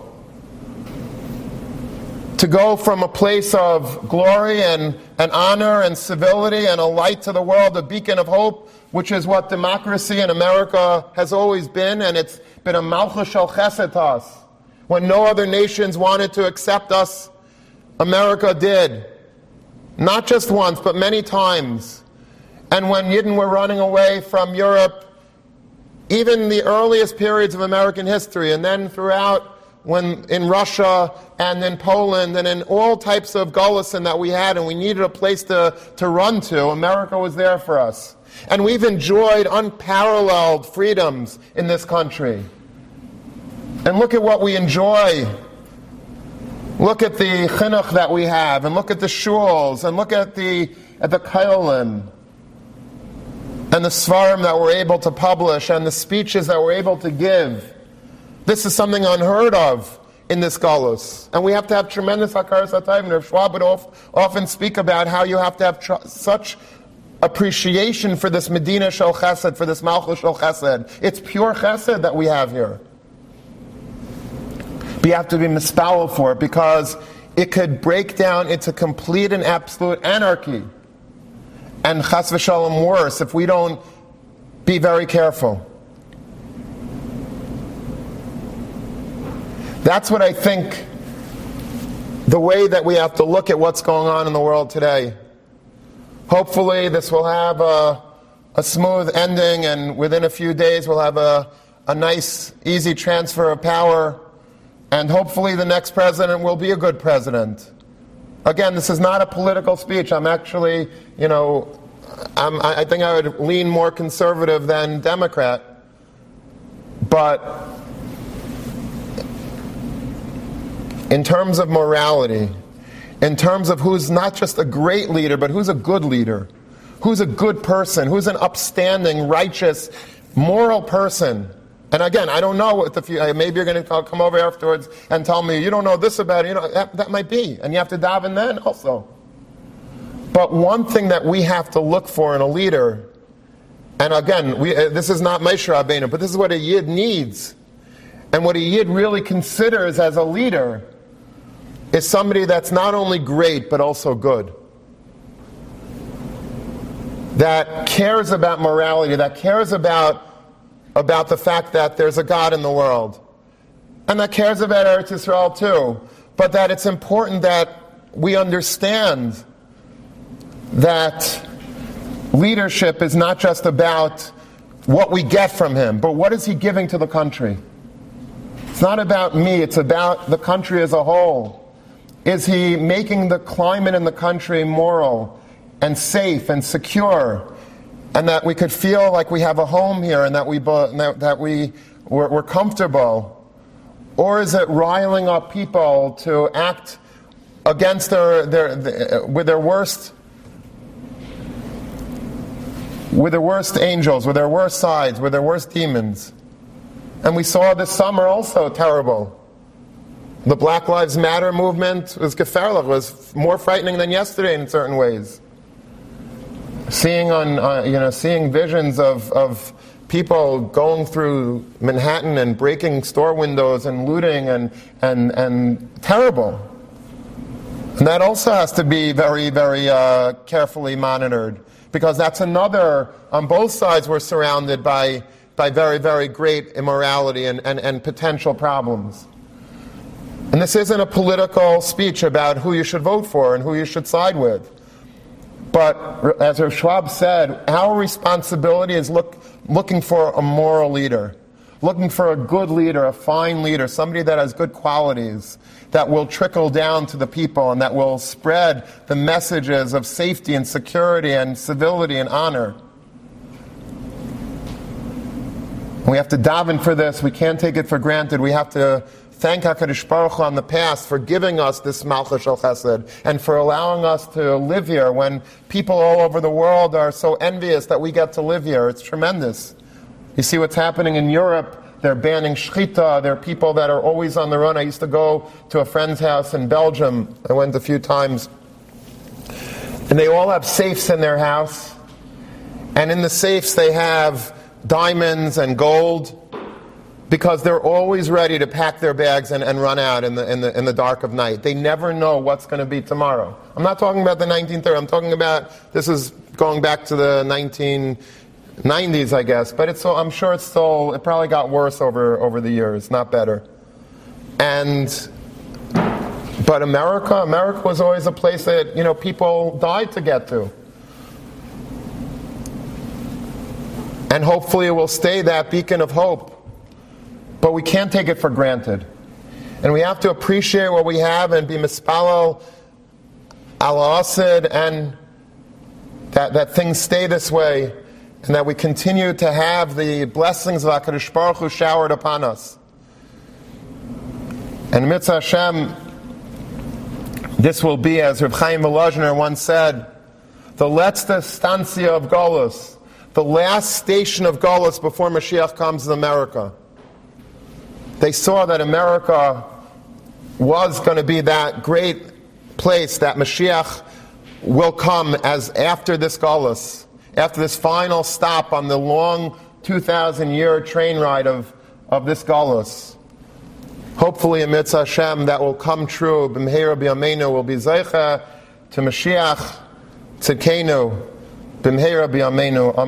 To go from a place of glory and honor and civility and a light to the world, a beacon of hope, which is what democracy in America has always been, and it's been a malchus shel chesed to us. When no other nations wanted to accept us, America did. Not just once, but many times. And when Yidden were running away from Europe, even the earliest periods of American history, and then throughout, when in Russia and in Poland and in all types of Golusin that we had, and we needed a place to run to, America was there for us. And we've enjoyed unparalleled freedoms in this country. And look at what we enjoy. Look at the chinuch that we have, and look at the shuls, and look at the kollel, and the svarim that we're able to publish, and the speeches that we're able to give. This is something unheard of in this galus. And we have to have tremendous hakaras hatov. Rav Schwab would often speak about how you have to have such appreciation for this Medina shel chesed, for this Malchus shel chesed. It's pure chesed that we have here. But you have to be mispalel for it, because it could break down into complete and absolute anarchy. And chas v'shalom worse if we don't be very careful. That's what I think, the way that we have to look at what's going on in the world today. Hopefully this will have a smooth ending, and within a few days we'll have a nice, easy transfer of power, and hopefully the next president will be a good president. Again, this is not a political speech. I'm actually, I think I would lean more conservative than Democrat. But in terms of morality, in terms of who's not just a great leader, but who's a good leader, who's a good person, who's an upstanding, righteous, moral person. And again, I don't know what maybe you're going to come over afterwards and tell me, you don't know this about it. That might be. And you have to daven then also. But one thing that we have to look for in a leader, and again, this is not Moshe Rabbeinu, but this is what a Yid needs. And what a Yid really considers as a leader is somebody that's not only great, but also good. That cares about morality, that cares about the fact that there's a God in the world. And that cares about Eretz Yisrael too. But that it's important that we understand that leadership is not just about what we get from him, but what is he giving to the country? It's not about me, it's about the country as a whole. Is he making the climate in the country moral and safe and secure, and that we could feel like we have a home here and that we're comfortable? Or is it riling up people to act against with their worst angels, with their worst sides, with their worst demons? And we saw this summer also terrible. The Black Lives Matter movement was gefährlich, was more frightening than yesterday in certain ways. Seeing visions of people going through Manhattan and breaking store windows and looting and terrible. And that also has to be very, very carefully monitored, because that's another, on both sides we're surrounded by very, very great immorality and potential problems. And this isn't a political speech about who you should vote for and who you should side with. But as Rav Schwab said, our responsibility is looking for a moral leader, looking for a good leader, a fine leader, somebody that has good qualities, that will trickle down to the people and that will spread the messages of safety and security and civility and honor. We have to daven for this. We can't take it for granted. We have to thank HaKadosh Baruch Hu on the past for giving us this Malchus Shel Chesed and for allowing us to live here when people all over the world are so envious that we get to live here. It's tremendous. You see what's happening in Europe. They're banning shchita. There are people that are always on the run. I used to go to a friend's house in Belgium. I went a few times. And they all have safes in their house. And in the safes they have diamonds and gold, because they're always ready to pack their bags and run out in the dark of night. They never know what's going to be tomorrow. I'm not talking about the 1930s. I'm talking about, this is going back to the 1990s, I guess. But I'm sure it probably got worse over the years, not better. But America was always a place that people died to get to. And hopefully it will stay that beacon of hope. But we can't take it for granted. And we have to appreciate what we have and be mispalel ala asid, and that things stay this way, and that we continue to have the blessings of HaKadosh Baruch Hu showered upon us. And Mitzvah Hashem, this will be, as Reb Chaim Volozhiner once said, the letzte stanzia of Golus, the last station of Golus before Mashiach comes in America. They saw that America was going to be that great place that Mashiach will come as after this Golus, after this final stop on the long 2,000-year train ride of this Golus. Hopefully, in Mitzvah Hashem, that will come true. B'mheira b'yameinu will be zeicha to Mashiach tzidkenu. B'mheira b'yameinu.